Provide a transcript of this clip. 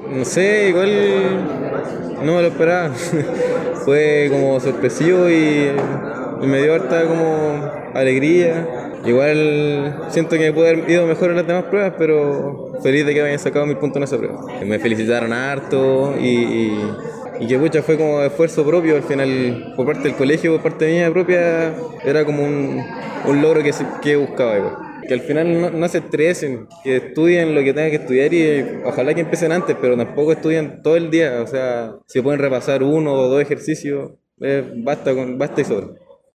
No sé, igual no me lo esperaba. Fue como sorpresivo y me dio harta como alegría. Igual siento que pude haber ido mejor en las demás pruebas, pero feliz de que me hayan sacado mis puntos en esa prueba. Me felicitaron harto y que pucha fue como esfuerzo propio al final, por parte del colegio, por parte mía propia, era como un logro que buscaba igual. Que al final no se estresen, que estudien lo que tengan que estudiar y ojalá que empiecen antes, pero tampoco estudien todo el día. O sea, si pueden repasar uno o dos ejercicios, basta y sobra.